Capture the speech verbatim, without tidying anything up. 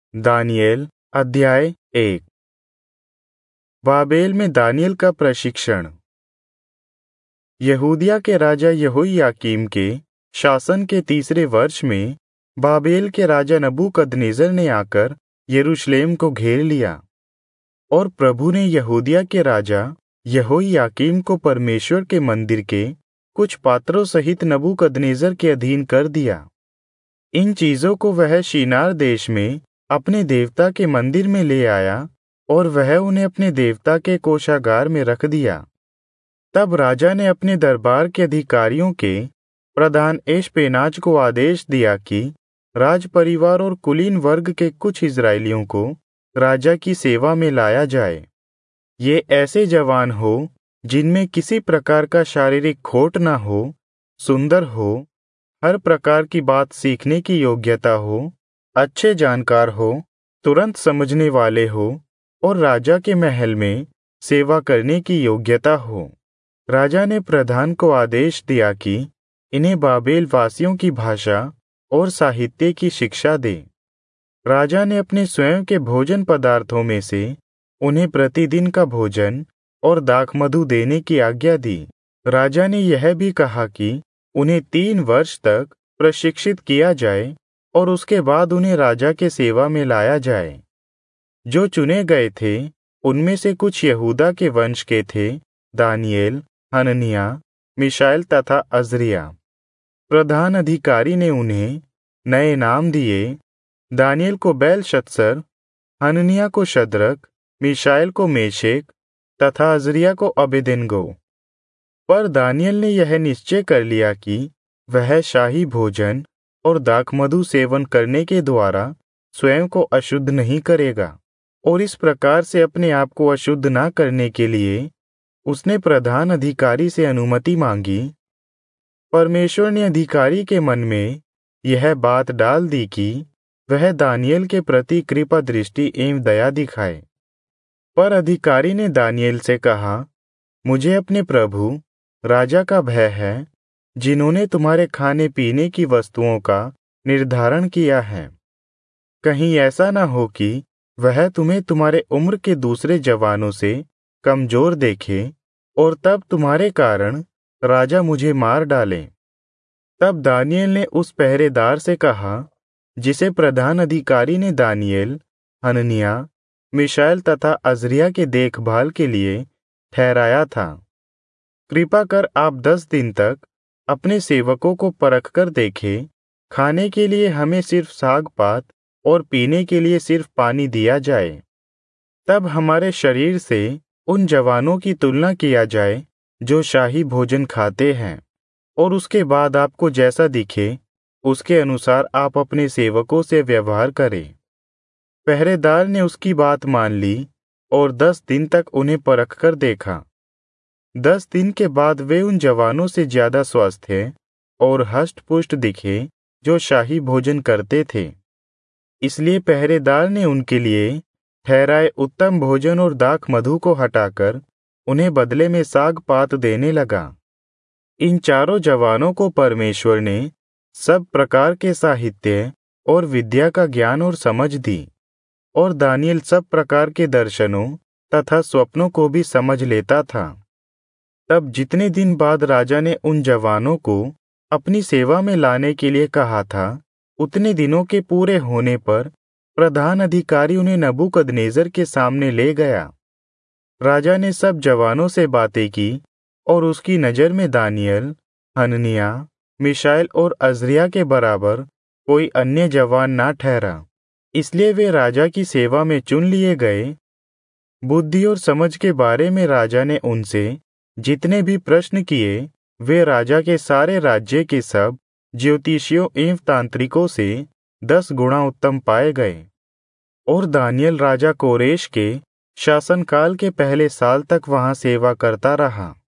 दानियेल अध्याय एक। बाबेल में दानियेल का प्रशिक्षण। यहूदिया के राजा यहोयाकीम के शासन के तीसरे वर्ष में बाबेल के राजा नबूकदनेस्सर ने आकर यरूशलेम को घेर लिया, और प्रभु ने यहूदिया के राजा यहोयाकीम को परमेश्वर के मंदिर के कुछ पात्रों सहित नबूकदनेस्सर के अधीन कर दिया। इन चीजों को वह शिनार देश में अपने देवता के मंदिर में ले आया और वह उन्हें अपने देवता के कोषागार में रख दिया। तब राजा ने अपने दरबार के अधिकारियों के प्रधान एशपेनाज को आदेश दिया कि राज परिवार और कुलीन वर्ग के कुछ इस्राएलियों को राजा की सेवा में लाया जाए। ये ऐसे जवान हो जिनमें किसी प्रकार का शारीरिक खोट न हो, सुंदर हो, हर प्रकार की बात सीखने की योग्यता हो, अच्छे जानकार हो, तुरंत समझने वाले हो और राजा के महल में सेवा करने की योग्यता हो। राजा ने प्रधान को आदेश दिया कि इन्हें बाबेल वासियों की भाषा और साहित्य की शिक्षा दे। राजा ने अपने स्वयं के भोजन पदार्थों में से उन्हें प्रतिदिन का भोजन और दाखमधु देने की आज्ञा दी। राजा ने यह भी कहा कि उन्हें तीन वर्ष तक प्रशिक्षित किया जाए और उसके बाद उन्हें राजा के सेवा में लाया जाए। जो चुने गए थे उनमें से कुछ यहूदा के वंश के थे, दानियेल, हनन्याह, मिशाएल तथा अजरिया। प्रधान अधिकारी ने उन्हें नए नाम दिए। दानियेल को बेलशत्सर, हनन्याह को शद्रक, मिशाएल को मेशेक तथा अजरिया को अबेदेनगो। पर दानियेल ने यह निश्चय कर लिया कि वह शाही भोजन और दाखमधु सेवन करने के द्वारा स्वयं को अशुद्ध नहीं करेगा, और इस प्रकार से अपने आप को अशुद्ध न करने के लिए उसने प्रधान अधिकारी से अनुमति मांगी। परमेश्वर ने अधिकारी के मन में यह बात डाल दी कि वह दानियेल के प्रति कृपा दृष्टि एवं दया दिखाए। पर अधिकारी ने दानियेल से कहा, मुझे अपने प्रभु राजा का भय है, जिन्होंने तुम्हारे खाने पीने की वस्तुओं का निर्धारण किया है। कहीं ऐसा न हो कि वह तुम्हें तुम्हारे उम्र के दूसरे जवानों से कमजोर देखे और तब तुम्हारे कारण राजा मुझे मार डाले। तब दानियेल ने उस पहरेदार से कहा, जिसे प्रधान अधिकारी ने दानियेल, हनन्याह, मिशाएल तथा अजरिया के देखभाल के लिए ठहराया था, कृपा कर आप दस दिन तक अपने सेवकों को परख कर देखें। खाने के लिए हमें सिर्फ साग पात और पीने के लिए सिर्फ पानी दिया जाए। तब हमारे शरीर से उन जवानों की तुलना किया जाए जो शाही भोजन खाते हैं, और उसके बाद आपको जैसा दिखे उसके अनुसार आप अपने सेवकों से व्यवहार करें। पहरेदार ने उसकी बात मान ली और दस दिन तक उन्हें परख कर देखा। दस दिन के बाद वे उन जवानों से ज्यादा स्वस्थ और हष्ट-पुष्ट दिखे जो शाही भोजन करते थे। इसलिए पहरेदार ने उनके लिए ठहराए उत्तम भोजन और दाखमधु को हटाकर उन्हें बदले में साग पात देने लगा। इन चारों जवानों को परमेश्वर ने सब प्रकार के साहित्य और विद्या का ज्ञान और समझ दी, और दानियेल सब प्रकार के दर्शनों तथा स्वप्नों को भी समझ लेता था। तब जितने दिन बाद राजा ने उन जवानों को अपनी सेवा में लाने के लिए कहा था, उतने दिनों के पूरे होने पर प्रधान अधिकारी उन्हें नबूकदनेस्सर के सामने ले गया। राजा ने सब जवानों से बातें की, और उसकी नजर में दानियेल, हनन्याह, मिशाएल और अजरिया के बराबर कोई अन्य जवान ना ठहरा। इसलिए वे राजा की सेवा में चुन लिए गए। बुद्धि और समझ के बारे में राजा ने उनसे जितने भी प्रश्न किए, वे राजा के सारे राज्य के सब ज्योतिषियों एवं तांत्रिकों से दस गुणा उत्तम पाए गए। और दानियेल राजा कोरेश के शासनकाल के पहले साल तक वहां सेवा करता रहा।